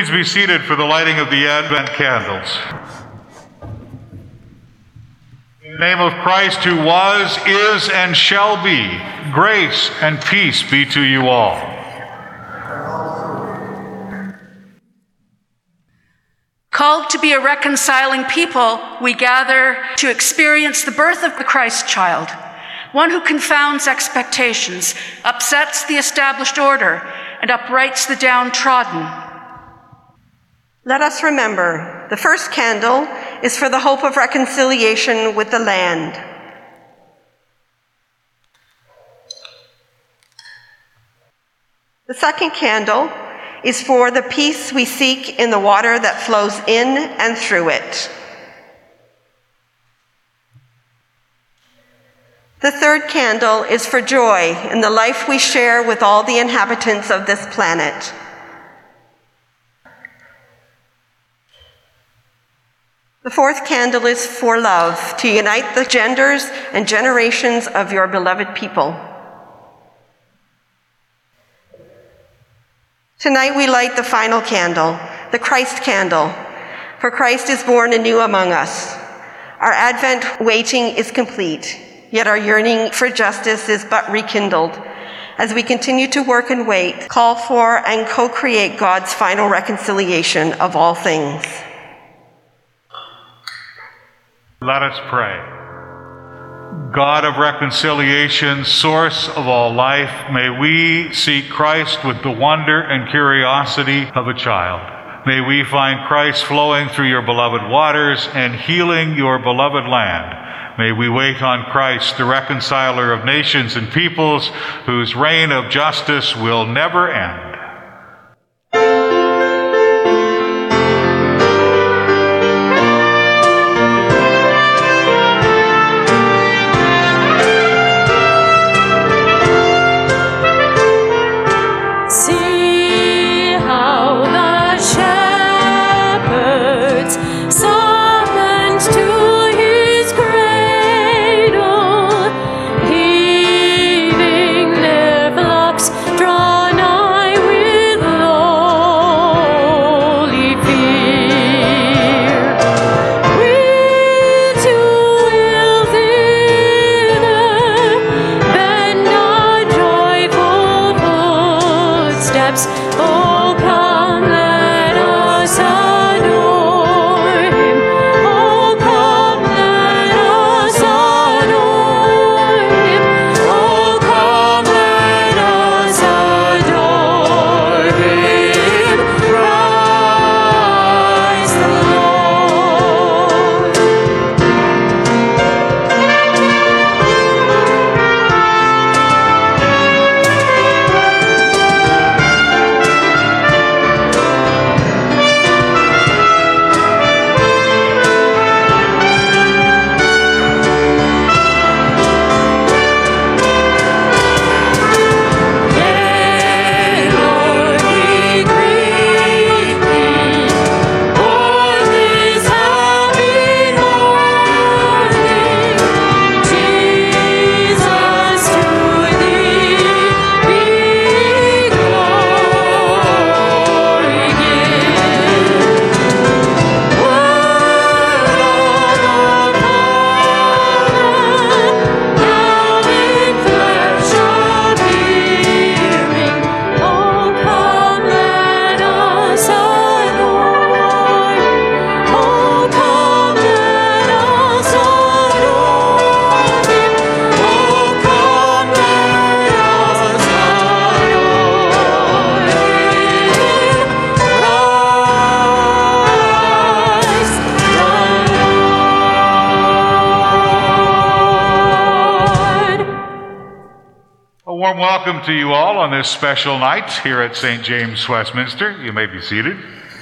Please be seated for the lighting of the Advent candles. In the name of Christ, who was, is, and shall be, grace and peace be to you all. Called to be a reconciling people, we gather to experience the birth of the Christ child, one who confounds expectations, upsets the established order, and uprights the downtrodden. Let us remember, the first candle is for the hope of reconciliation with the land. The second candle is for the peace we seek in the water that flows in and through it. The third candle is for joy in the life we share with all the inhabitants of this planet. The fourth candle is for love, to unite the genders and generations of your beloved people. Tonight we light the final candle, the Christ candle, for Christ is born anew among us. Our Advent waiting is complete, yet our yearning for justice is but rekindled as we continue to work and wait, call for and co-create God's final reconciliation of all things. Let us pray. God of reconciliation, source of all life, may we seek Christ with the wonder and curiosity of a child. May we find Christ flowing through your beloved waters and healing your beloved land. May we wait on Christ, the reconciler of nations and peoples, whose reign of justice will never end. warm welcome to you all on this special night here at St. James, Westminster. You may be seated.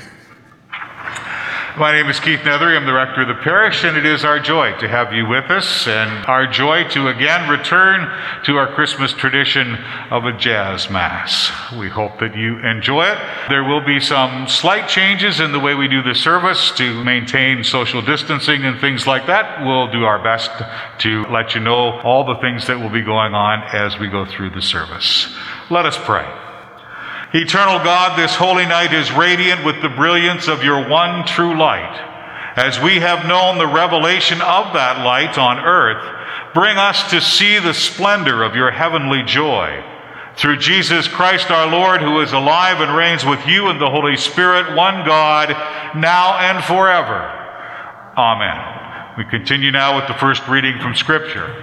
My name is Keith Nethery. I'm the rector of the parish, and it is our joy to have you with us, and our joy to again return to our Christmas tradition of a jazz mass. We hope that you enjoy it. There will be some slight changes in the way we do the service to maintain social distancing and things like that. We'll do our best to let you know all the things that will be going on as we go through the service. Let us pray. Eternal God, this holy night is radiant with the brilliance of your one true light. As we have known the revelation of that light on earth, bring us to see the splendor of your heavenly joy. Through Jesus Christ our Lord, who is alive and reigns with you in the Holy Spirit, one God, now and forever. Amen. We continue now with the first reading from Scripture.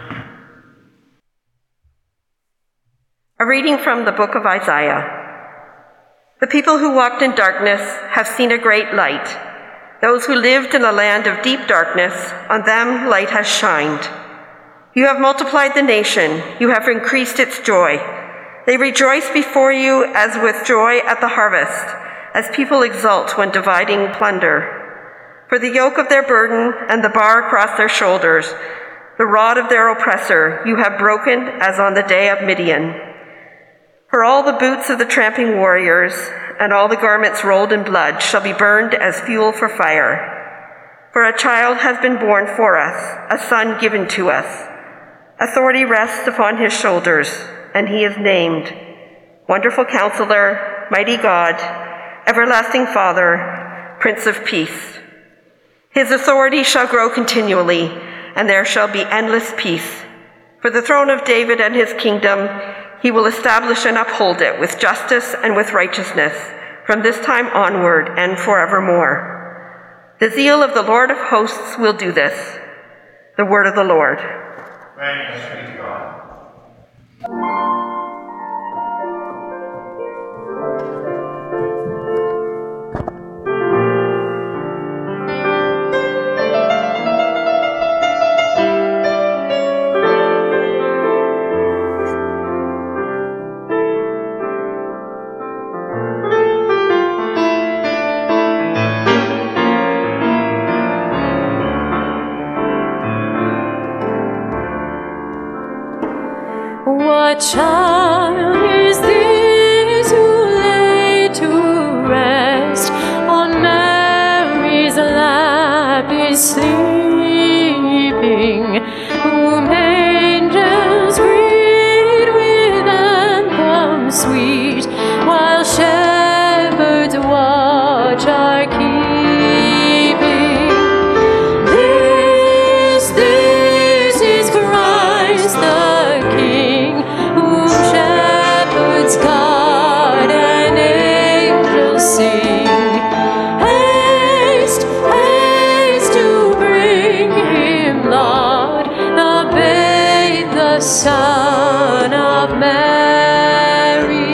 A reading from the book of Isaiah. The people who walked in darkness have seen a great light. Those who lived in a land of deep darkness, on them light has shined. You have multiplied the nation. You have increased its joy. They rejoice before you as with joy at the harvest, as people exult when dividing plunder. For the yoke of their burden and the bar across their shoulders, the rod of their oppressor, you have broken as on the day of Midian. For all the boots of the tramping warriors and all the garments rolled in blood shall be burned as fuel for fire. For a child has been born for us, a son given to us. Authority rests upon his shoulders, and he is named Wonderful Counselor, Mighty God, Everlasting Father, Prince of Peace. His authority shall grow continually, and there shall be endless peace. For the throne of David and his kingdom, he will establish and uphold it with justice and with righteousness from this time onward and forevermore. The zeal of the Lord of hosts will do this. The word of the Lord. Thanks be to God. What child is this who lay to rest on Mary's lap is sleeping, whom angels greet with anthems sweet, while shepherds watch our keeping? This is Christ the King, whom shepherds guard and angels sing. Haste, haste to bring him, Lord, the babe, the Son of Mary.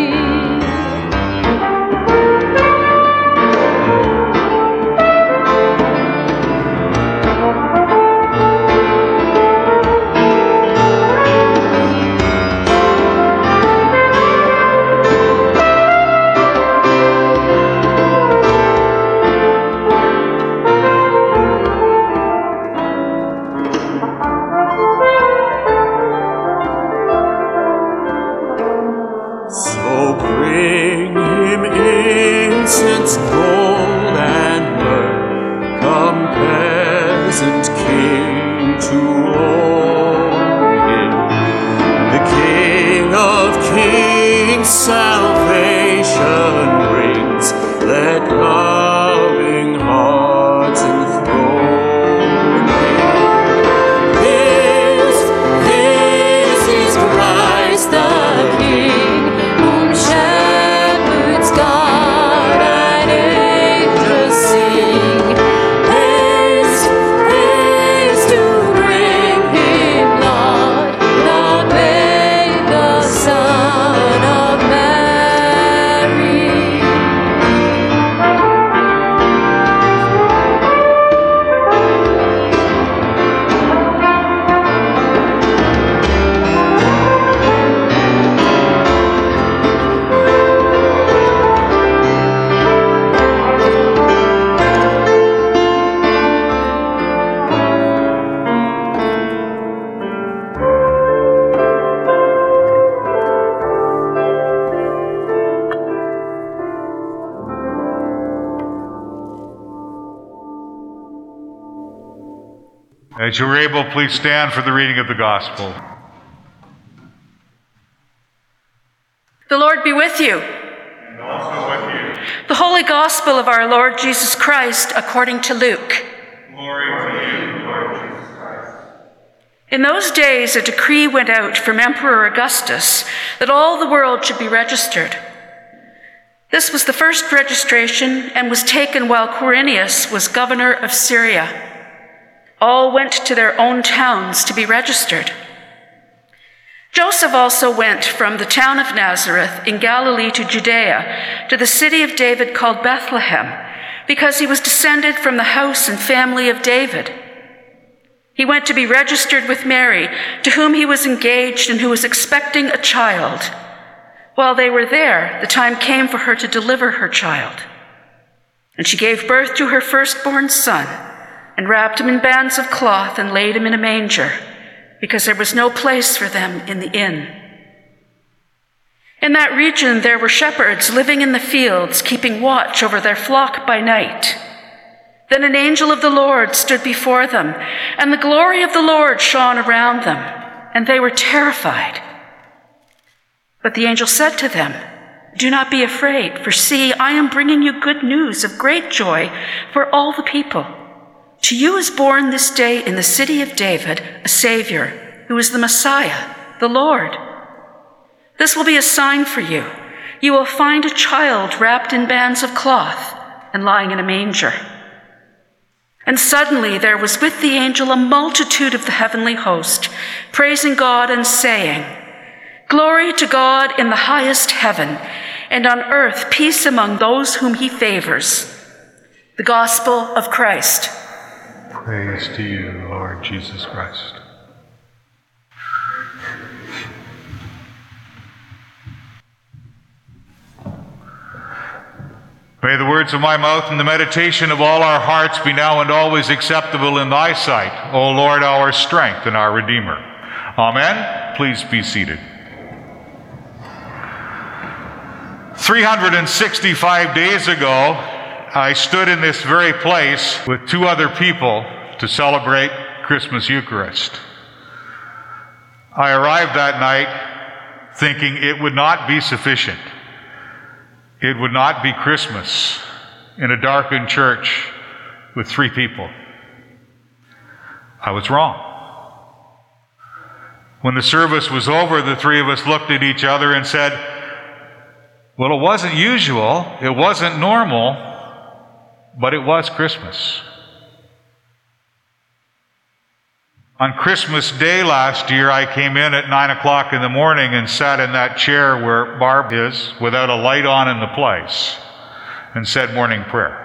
So bring him incense, gold, and myrrh. Come, peasant king, to own him. The King of kings, salvation brings. Let loving hearts enthrone him. This is Christ the King, whom shepherds guard and angels sing. Haste, haste to bring him, Lord, the babe, the Son of Mary. As you're able, please stand for the reading of the Gospel. The Lord be with you. And The Holy Gospel of our Lord Jesus Christ according to Luke. Glory to you, Lord Jesus Christ. In those days, a decree went out from Emperor Augustus that all the world should be registered. This was the first registration and was taken while Quirinius was governor of Syria. All went to their own towns to be registered. Joseph also went from the town of Nazareth in Galilee to Judea, to the city of David called Bethlehem, because he was descended from the house and family of David. He went to be registered with Mary, to whom he was engaged and who was expecting a child. While they were there, the time came for her to deliver her child. And she gave birth to her firstborn son, and wrapped him in bands of cloth and laid him in a manger, because there was no place for them in the inn. In that region there were shepherds living in the fields, keeping watch over their flock by night. Then an angel of the Lord stood before them, and the glory of the Lord shone around them, and they were terrified. But the angel said to them, "Do not be afraid, for see, I am bringing you good news of great joy for all the people. To you is born this day in the city of David a Savior, who is the Messiah, the Lord. This will be a sign for you. You will find a child wrapped in bands of cloth and lying in a manger." And suddenly there was with the angel a multitude of the heavenly host, praising God and saying, "Glory to God in the highest heaven, and on earth peace among those whom he favors." The Gospel of Christ. Praise to you, Lord Jesus Christ. May the words of my mouth and the meditation of all our hearts be now and always acceptable in thy sight, O Lord, our strength and our Redeemer. Amen. Please be seated. 365 days ago, I stood in this very place with two other people to celebrate Christmas Eucharist. I arrived that night thinking it would not be sufficient. It would not be Christmas in a darkened church with three people. I was wrong. When the service was over, the three of us looked at each other and said, "Well, it wasn't usual, it wasn't normal, but it was Christmas." On Christmas Day last year, I came in at 9 o'clock in the morning and sat in that chair where Barb is, without a light on in the place, and said morning prayer.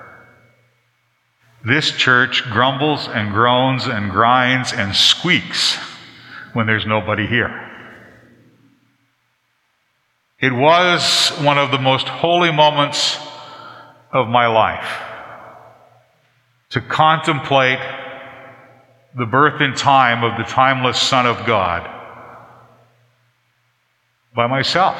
This church grumbles and groans and grinds and squeaks when there's nobody here. It was one of the most holy moments of my life to contemplate the birth in time of the timeless Son of God by myself,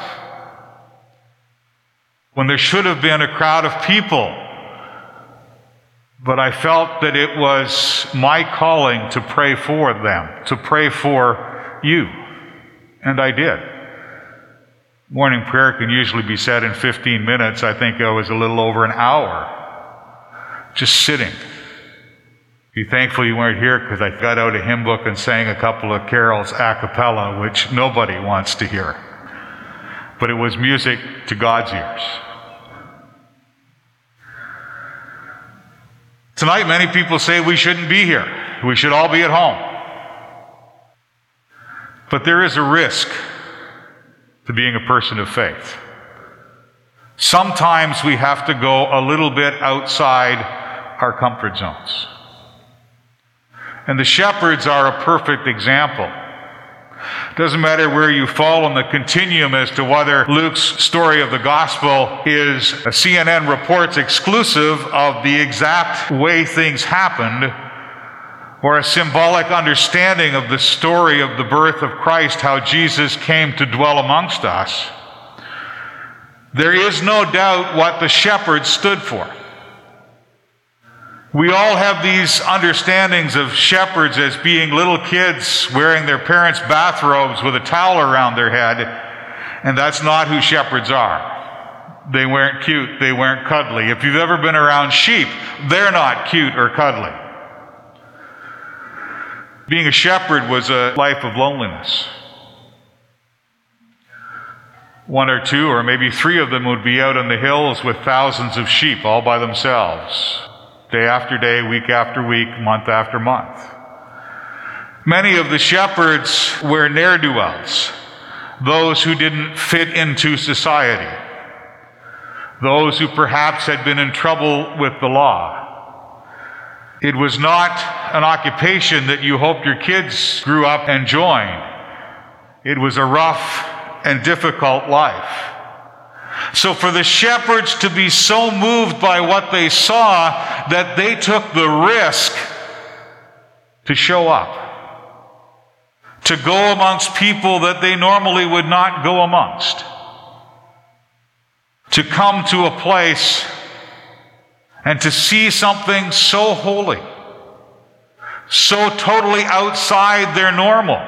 when there should have been a crowd of people, but I felt that it was my calling to pray for them, to pray for you, and I did. Morning prayer can usually be said in 15 minutes. I think I was a little over an hour just sitting. Be thankful you weren't here, because I got out a hymn book and sang a couple of carols a cappella, which nobody wants to hear. But it was music to God's ears. Tonight, many people say we shouldn't be here. We should all be at home. But there is a risk to being a person of faith. Sometimes we have to go a little bit outside our comfort zones. And the shepherds are a perfect example. Doesn't matter where you fall on the continuum as to whether Luke's story of the gospel is a CNN Reports exclusive of the exact way things happened, or a symbolic understanding of the story of the birth of Christ, how Jesus came to dwell amongst us. There is no doubt what the shepherds stood for. We all have these understandings of shepherds as being little kids wearing their parents' bathrobes with a towel around their head, and that's not who shepherds are. They weren't cute. They weren't cuddly. If you've ever been around sheep, they're not cute or cuddly. Being a shepherd was a life of loneliness. One or two or maybe three of them would be out on the hills with thousands of sheep all by themselves, day after day, week after week, month after month. Many of the shepherds were ne'er-do-wells, those who didn't fit into society, those who perhaps had been in trouble with the law. It was not an occupation that you hoped your kids grew up and joined. It was a rough and difficult life. So for the shepherds to be so moved by what they saw that they took the risk to show up, to go amongst people that they normally would not go amongst, to come to a place and to see something so holy, so totally outside their normal,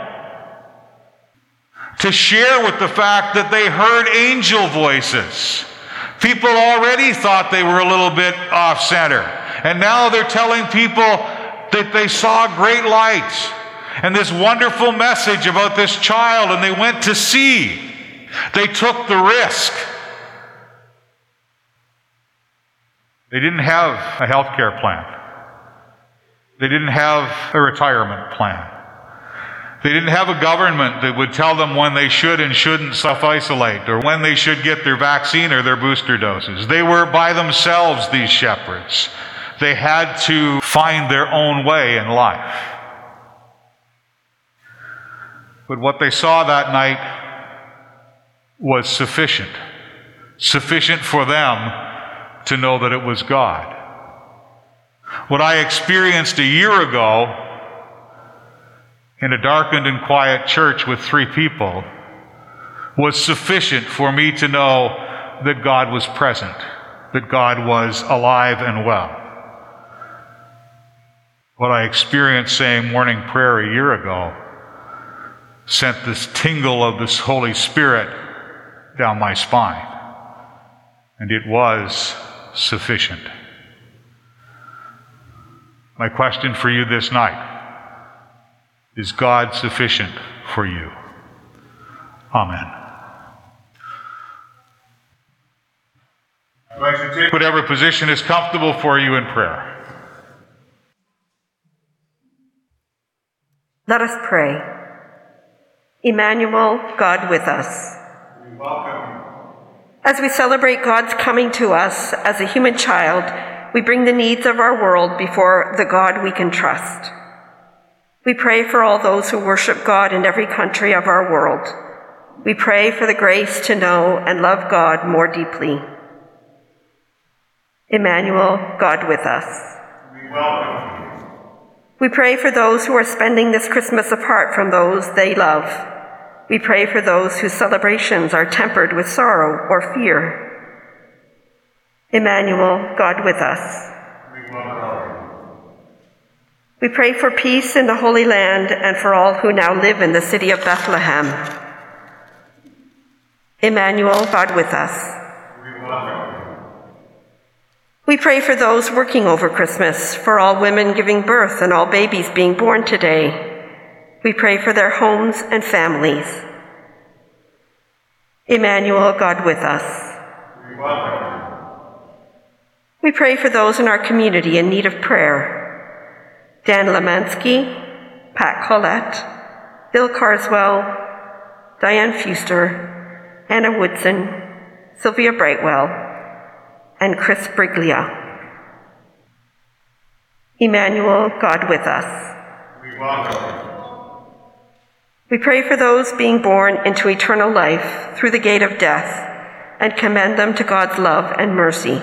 to share with the fact that they heard angel voices. People already thought they were a little bit off center, and now they're telling people that they saw great light and this wonderful message about this child, and they went to see. They took the risk. They didn't have a health care plan. They didn't have a retirement plan. They didn't have a government that would tell them when they should and shouldn't self-isolate, or when they should get their vaccine or their booster doses. They were by themselves, these shepherds. They had to find their own way in life. But what they saw that night was sufficient. Sufficient for them to know that it was God. What I experienced a year ago in a darkened and quiet church with 3 people was sufficient for me to know that God was present, that God was alive and well. What I experienced saying morning prayer a year ago sent this tingle of this Holy Spirit down my spine, and it was sufficient. My question for you this night: is God sufficient for you? Amen. I'd like to take whatever position is comfortable for you in prayer. Let us pray. Emmanuel, God with us. We welcome you. As we celebrate God's coming to us as a human child, we bring the needs of our world before the God we can trust. We pray for all those who worship God in every country of our world. We pray for the grace to know and love God more deeply. Emmanuel, God with us. We welcome you. We pray for those who are spending this Christmas apart from those they love. We pray for those whose celebrations are tempered with sorrow or fear. Emmanuel, God with us. We welcome you. We pray for peace in the Holy Land and for all who now live in the city of Bethlehem. Emmanuel, God with us. We welcome you. We pray for those working over Christmas, for all women giving birth and all babies being born today. We pray for their homes and families. Emmanuel, God with us. We welcome you. We pray for those in our community in need of prayer. Dan Lemansky, Pat Collette, Bill Carswell, Diane Fuster, Anna Woodson, Sylvia Brightwell, and Chris Briglia. Emmanuel, God with us. We welcome you. We pray for those being born into eternal life through the gate of death and commend them to God's love and mercy.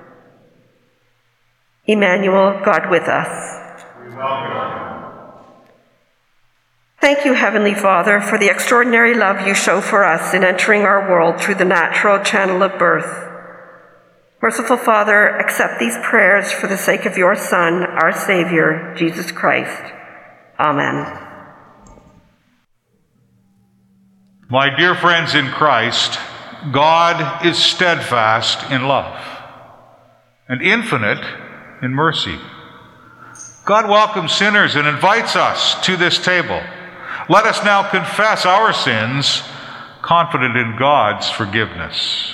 Emmanuel, God with us. We welcome you. Thank you, Heavenly Father, for the extraordinary love you show for us in entering our world through the natural channel of birth. Merciful Father, accept these prayers for the sake of your Son, our Savior, Jesus Christ. Amen. My dear friends in Christ, God is steadfast in love and infinite in mercy. God welcomes sinners and invites us to this table. Let us now confess our sins, confident in God's forgiveness.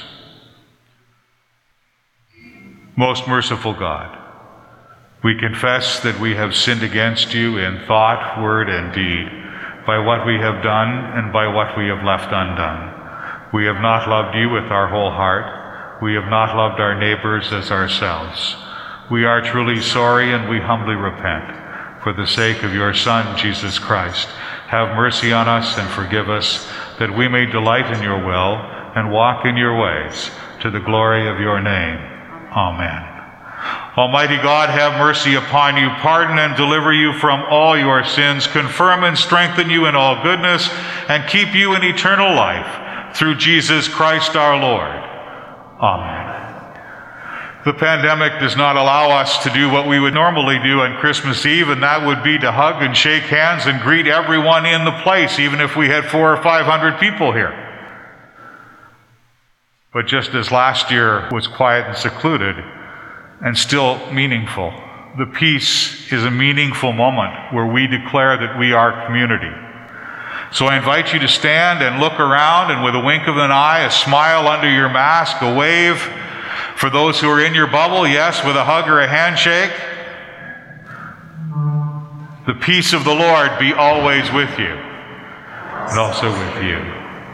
Most merciful God, we confess that we have sinned against you in thought, word, and deed, by what we have done and by what we have left undone. We have not loved you with our whole heart. We have not loved our neighbors as ourselves. We are truly sorry and we humbly repent. For the sake of your Son, Jesus Christ, have mercy on us and forgive us, that we may delight in your will and walk in your ways, to the glory of your name. Amen. Almighty God, have mercy upon you, pardon and deliver you from all your sins, confirm and strengthen you in all goodness, and keep you in eternal life, through Jesus Christ our Lord. Amen. The pandemic does not allow us to do what we would normally do on Christmas Eve, and that would be to hug and shake hands and greet everyone in the place, even if we had 400 or 500 people here. But just as last year was quiet and secluded, and still meaningful, the peace is a meaningful moment where we declare that we are community. So I invite you to stand and look around, and with a wink of an eye, a smile under your mask, a wave for those who are in your bubble, yes, with a hug or a handshake. The peace of the Lord be always with you, and also with you.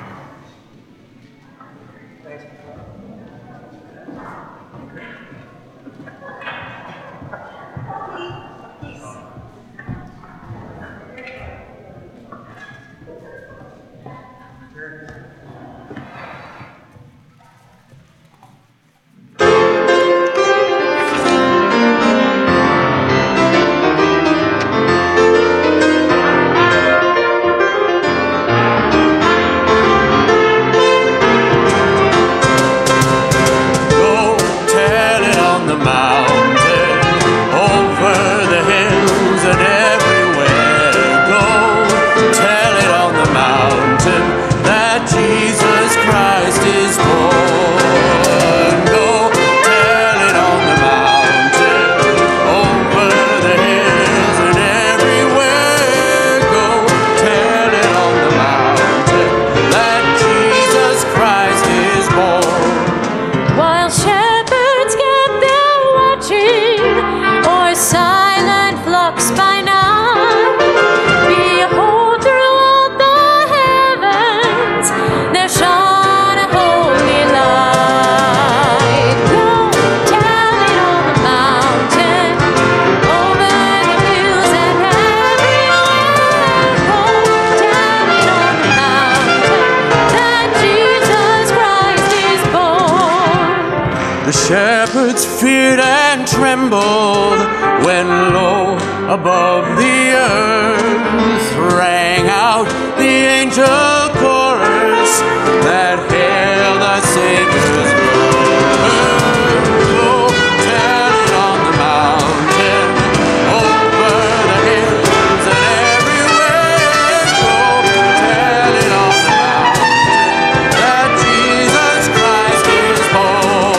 Shepherds feared and trembled when low above the earth rang out the angel chorus that hailed the Savior's birth. Go tell it on the mountain, over the hills and everywhere. Go tell it on the mountain that Jesus Christ is born.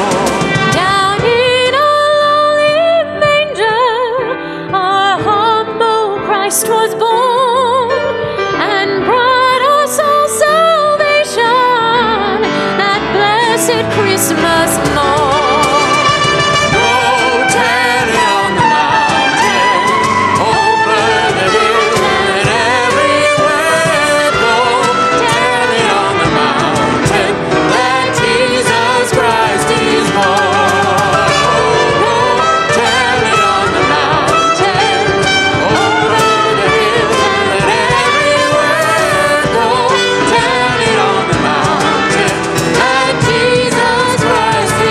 Christ was born and brought us all salvation, that blessed Christmas morn. Go tell it on the mountain, over the hills and everywhere. Go tell it on the mountain that Jesus Christ is born. Go tell it on the mountain, over Jesus Christ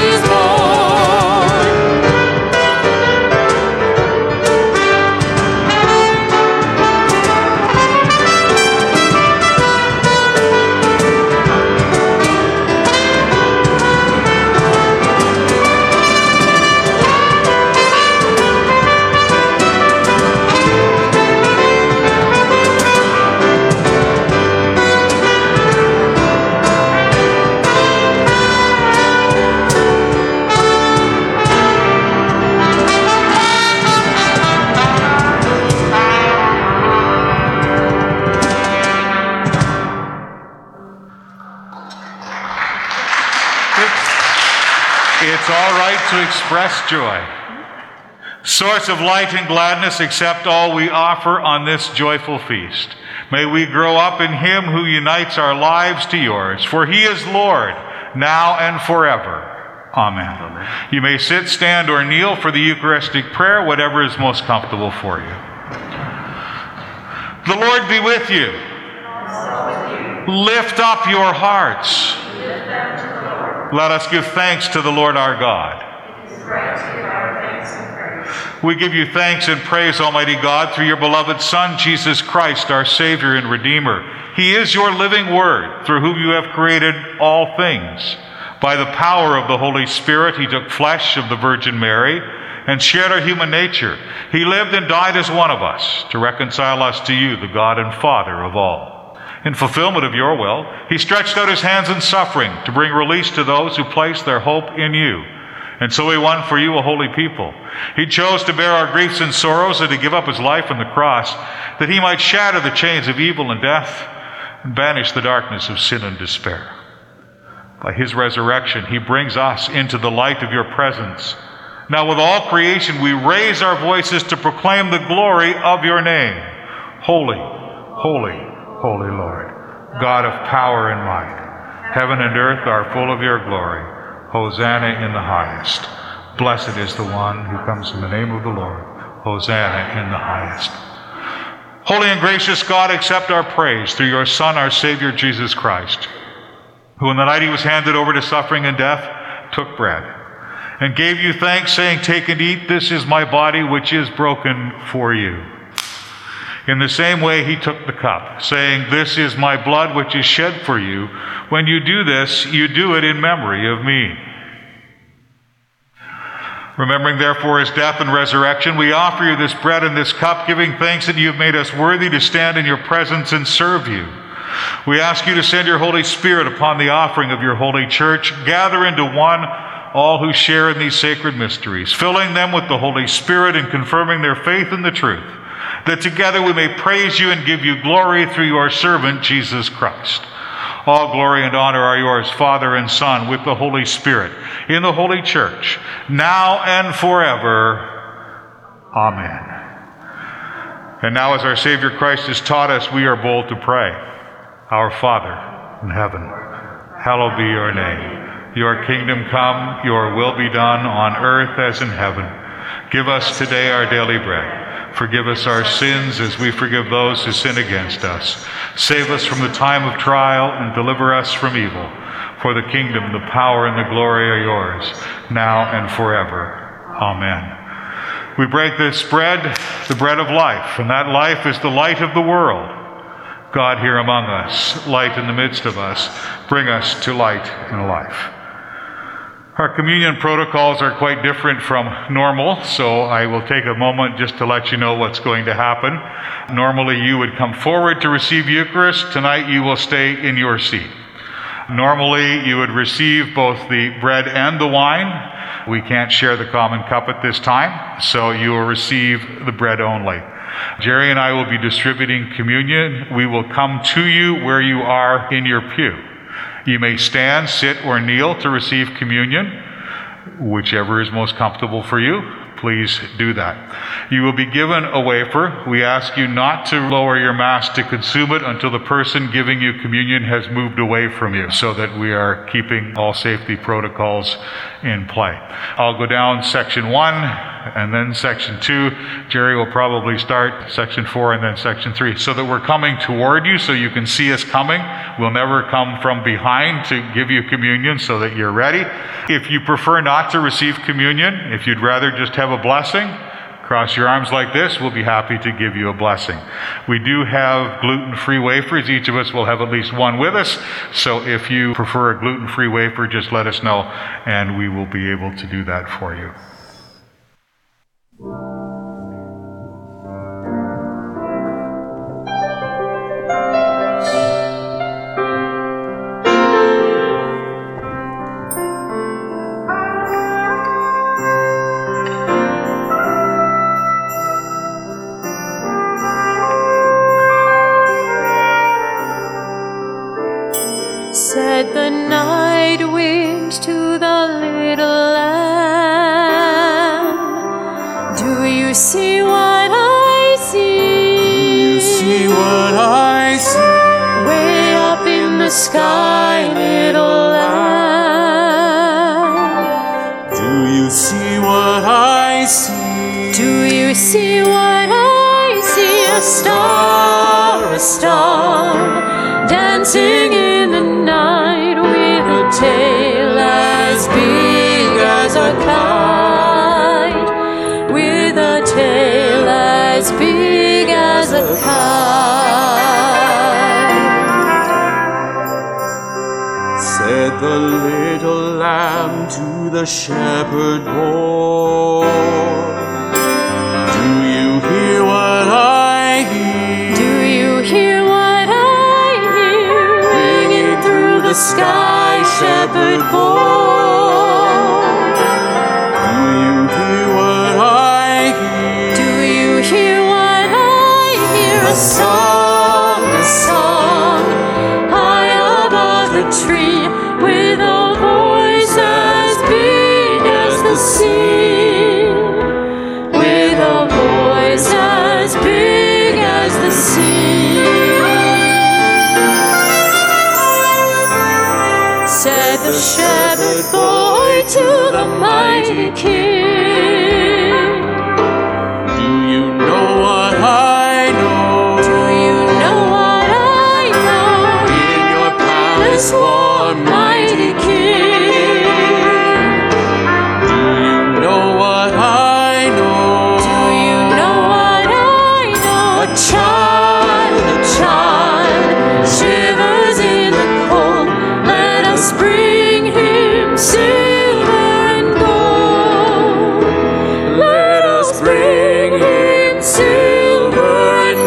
It's all right to express joy. Source of light and gladness, accept all we offer on this joyful feast. May we grow up in him who unites our lives to yours, for he is Lord, now and forever. Amen. You may sit, stand, or kneel for the Eucharistic prayer, whatever is most comfortable for you. The Lord be with you. Lift up your hearts. Let us give thanks to the Lord our God. We give you thanks and praise, Almighty God, through your beloved Son, Jesus Christ, our Savior and Redeemer. He is your living Word, through whom you have created all things. By the power of the Holy Spirit, he took flesh of the Virgin Mary and shared our human nature. He lived and died as one of us to reconcile us to you, the God and Father of all. In fulfillment of your will, he stretched out his hands in suffering to bring release to those who place their hope in you. And so he won for you a holy people. He chose to bear our griefs and sorrows and to give up his life on the cross, that he might shatter the chains of evil and death and banish the darkness of sin and despair. By his resurrection, he brings us into the light of your presence. Now with all creation, we raise our voices to proclaim the glory of your name. Holy, holy, holy Lord, God of power and might. Heaven and earth are full of your glory. Hosanna in the highest. Blessed is the one who comes in the name of the Lord. Hosanna in the highest. Holy and gracious God, accept our praise through your Son, our Savior, Jesus Christ, who in the night he was handed over to suffering and death, took bread, and gave you thanks, saying, "Take and eat, this is my body, which is broken for you." In the same way he took the cup, saying, "This is my blood, which is shed for you. When you do this, you do it in memory of me." Remembering therefore his death and resurrection, we offer you this bread and this cup, giving thanks that you have made us worthy to stand in your presence and serve you. We ask you to send your Holy Spirit upon the offering of your holy church. Gather into one all who share in these sacred mysteries, filling them with the Holy Spirit and confirming their faith in the truth, that together we may praise you and give you glory through your servant, Jesus Christ. All glory and honor are yours, Father and Son, with the Holy Spirit, in the Holy Church, now and forever. Amen. And now, as our Savior Christ has taught us, we are bold to pray. Our Father in heaven, hallowed be your name. Your kingdom come, your will be done on earth as in heaven. Give us today our daily bread. Forgive us our sins as we forgive those who sin against us. Save us from the time of trial and deliver us from evil. For the kingdom, the power, and the glory are yours, now and forever. Amen. We break this bread, the bread of life, and that life is the light of the world. God here among us, light in the midst of us, bring us to light and life. Our communion protocols are quite different from normal, so I will take a moment just to let you know what's going to happen. Normally you would come forward to receive Eucharist. Tonight you will stay in your seat. Normally you would receive both the bread and the wine. We can't share the common cup at this time, so you will receive the bread only. Jerry and I will be distributing communion. We will come to you where you are in your pew. You may stand, sit, or kneel to receive communion, whichever is most comfortable for you. Please do that. You will be given a wafer. We ask you not to lower your mass to consume it until the person giving you communion has moved away from you, so that we are keeping all safety protocols in play. I'll go down section 1 and then section 2. Jerry will probably start section 4 and then section 3, so that we're coming toward you so you can see us coming. We'll never come from behind to give you communion, so that you're ready. If you prefer not to receive communion, if you'd rather just have a blessing, cross your arms like this. We'll be happy to give you a blessing. We do have gluten-free wafers. Each of us will have at least one with us. So if you prefer a gluten-free wafer, just let us know and we will be able to do that for you. Said the night wings to the little lamb. Do you see what I see? You see what I see? Way up in the sky, little lamb. Do you see what I see? Do you see what I see? A star, dancing in the night with a tail as big as a kite, with a tail as big as a kite. Said the little lamb to the shepherd boy, do you hear what I hear? Do you hear what I hear? Ringing through the sky, shepherd boy. Do you hear what I hear? Do you hear what I hear? A song, high above the tree, with a voice as big as the sea, with a voice as big as the sea. Said the shepherd boy to the mighty king, Do you know what I know? do you know what I know? In your palace warm, Mighty king, do you know what I know? do you know what I know? A child shivers in the cold. Let us bring him silver and gold. Let us bring him silver and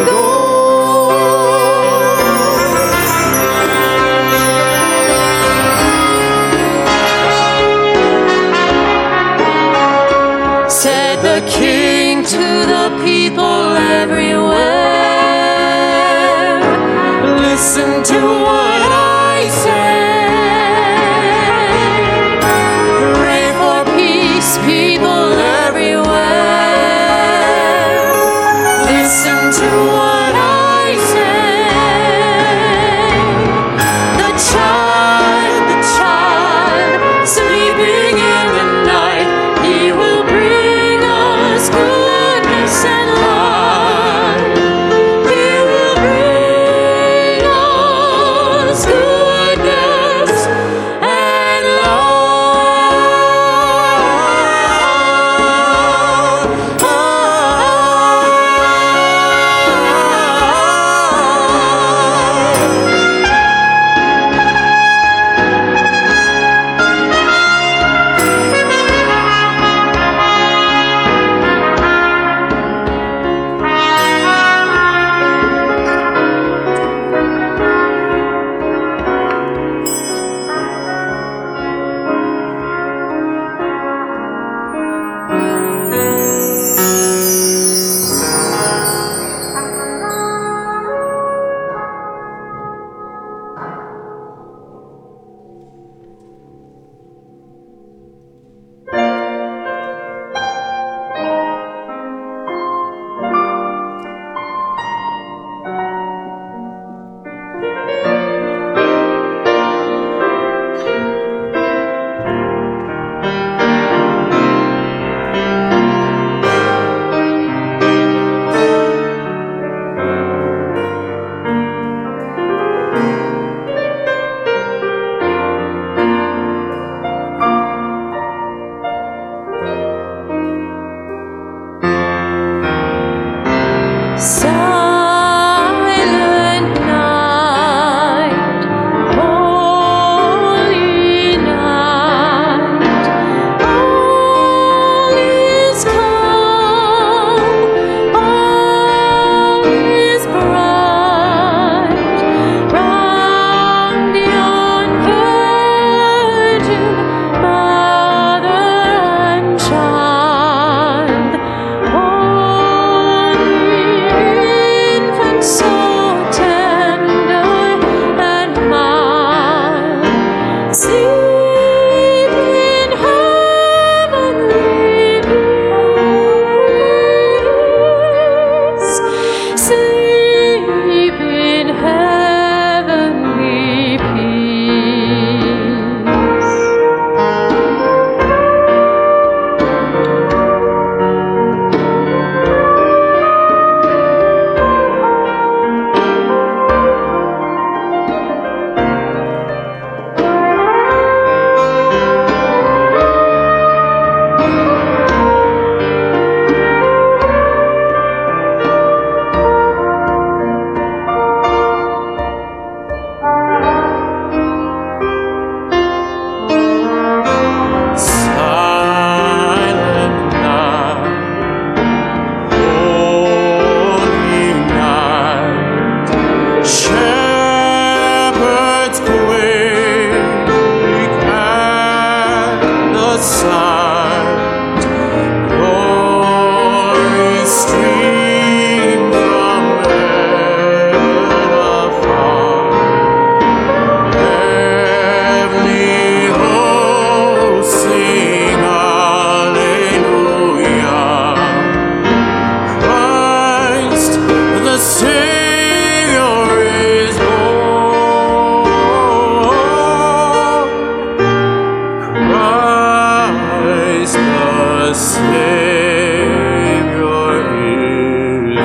gold. Said the king to the people everywhere, listen to what I say. Pray for peace, people everywhere. Listen to what I say. The child, sleeping in the night, he will bring us goodness and light. He will bring us sight. Glory stream from heaven afar. Heavenly hosts sing hallelujah. Christ the Savior is born. Christ the Savior is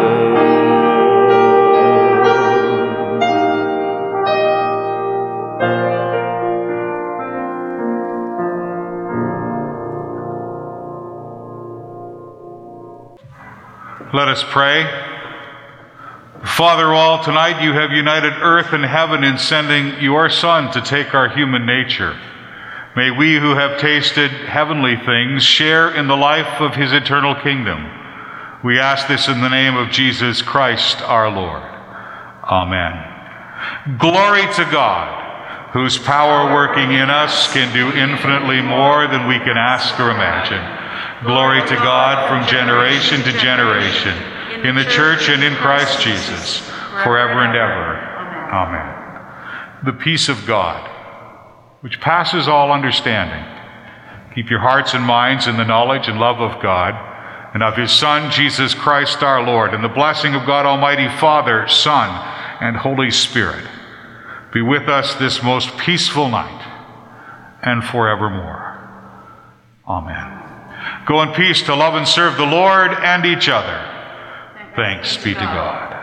Let us pray. Father of all, tonight you have united earth and heaven in sending your Son to take our human nature. May we who have tasted heavenly things share in the life of his eternal kingdom. We ask this in the name of Jesus Christ our Lord. Amen. Glory to God, whose power working in us can do infinitely more than we can ask or imagine. Glory to God from generation to generation, in the church and in Christ Jesus, forever and ever. Amen. The peace of God, which passes all understanding, keep your hearts and minds in the knowledge and love of God and of his Son, Jesus Christ our Lord, and the blessing of God Almighty, Father, Son, and Holy Spirit be with us this most peaceful night and forevermore. Amen. Go in peace to love and serve the Lord and each other. Thanks be to God.